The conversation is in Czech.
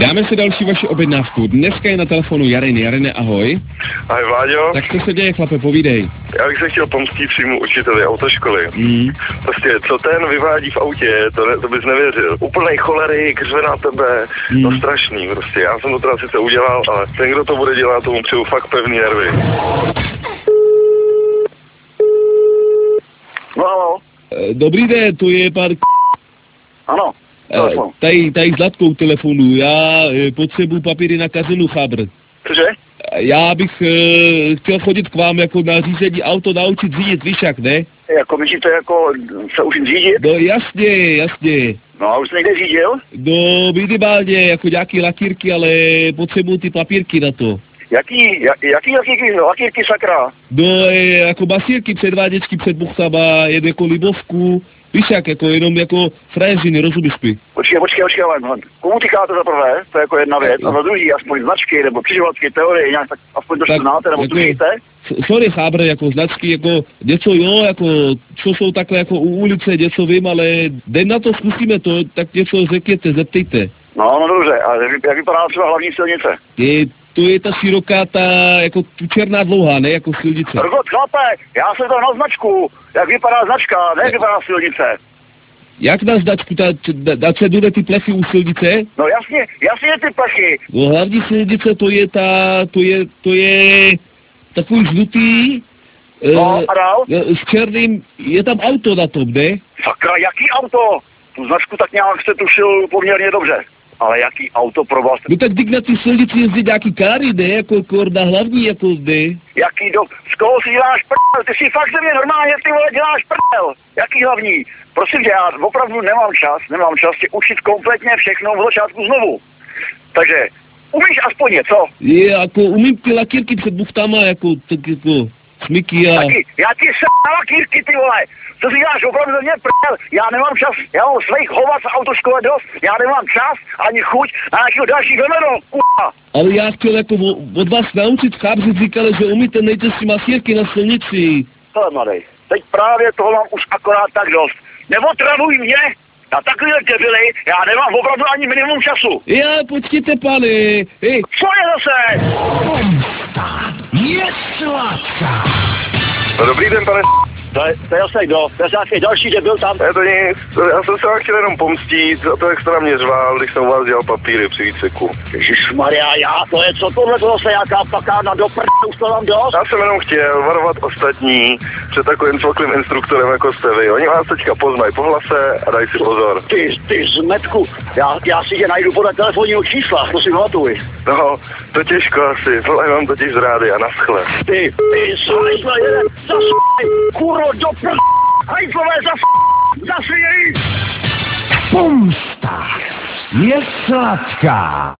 Dáme si další vaši objednávku. Dneska je na telefonu Jarine. Jarine, ahoj. Ahoj, Vláďo. Tak co se děje, chlape, povídej. Já bych se chtěl pomstít svýmu učiteli autoškoly. Prostě, co ten vyvádí v autě, to bys nevěřil. Úplnej cholerik, řve na tebe, no strašný prostě. Já jsem to teda sice udělal, ale ten, kdo to bude dělat, tomu přeju fakt pevný nervy. No. Dobrý den, to je pan... Ano. Tady s Zlatkou telefonu. Já potřebuji papíry na kazenu Chabr. Cože? Já bych chtěl chodit k vám jako na řízení auto, naučit řídit, víš jak, ne? Jako myslíte, jako se učit řídit? No jasně. No a už jsi někde řídil? No minimálně jako nějaký lakírky, ale potřebuji ty papírky na to. Jaký lakírky? No, lakírky sakra. No jako basírky, předváděčky před buchtama, jen jako libovku. Víš jak, jako jenom jako frajeřiny, rozumíš mi? Počkej, ale komu týkáte za prvé? To je jako jedna věc. A za druhý, aspoň značky, nebo křižovatky teorie, nějak tak aspoň to znáte, nebo jako, tušíte? Sorry, Chábre, jako značky, jako něco jo, jako co jsou takhle jako u ulice, něco vím, ale den na to zkusíme to, tak něco řekněte, zeptejte. No dobře, a jak vypadá třeba hlavní silnice? To je ta široká, jako tu černá dlouhá, ne, jako silnice. Rgot, chlape, já jsem to na značku, jak vypadá značka, ne jak vypadá silnice. Jak na značku, na cedule ty plechy u silnice? No jasně ty plechy. No hlavní silnice to je takový žlutý, no, a dál? S černým, je tam auto na tom, ne? Sakra, jaký auto? Tu značku tak nějak jste tušil poměrně dobře. Ale jaký auto pro vás? No tak na ty silnici jezdí nějaký káry, ne? Jako na hlavní, jako ne? Z koho si děláš prdel? Ty si fakt ze mě normálně, ty vole, děláš prdel. Jaký hlavní? Prosím tě, já opravdu nemám čas tě učit kompletně všechno v začátku znovu. Takže, umíš aspoň něco? Jako umím ty lakírky před buchtama, jako smyky a... Taky, já ti na lakírky, ty vole. Co si děláš opravdu ze mě prdel? Já nemám čas, já mám svých hovat z autoškole dost, já nemám čas ani chuť na nějakého dalšího jméno, k***a. Ale já chtěl jako od vás naučit, chápři říkali, že umíte nejtěžší masírky na silnici. Hele, mladej, teď právě toho mám už akorát tak dost. Neotravuj mě na takovýhle debily, já nemám opravdu ani minimum času. Já, počkejte, pane. Co je zase? Pomsta je sladká. No, dobrý den, pane. To je zase kdo? To je nějaký další debil tam. Je to nic, já jsem se vám chtěl jenom pomstít za to, jak jste na mě řval, když jsem u vás dělal papíry při výceku. Ježišmarja, to je co tohle bylo se nějaká pakárna do už to vám dost? Já jsem jenom chtěl varovat ostatní před takovým cvoklým instruktorem, jako jste vy. Oni vás teďka poznají po hlase a dají si pozor. Ty zmetku, já si tě najdu podle telefonního čísla, to si pamatuj. No, to těžko asi, volají vám totiž z rády a naschle. Ty hajzle, jeden, kurvo do hajzlové, zase jej! Pomsta je sladká.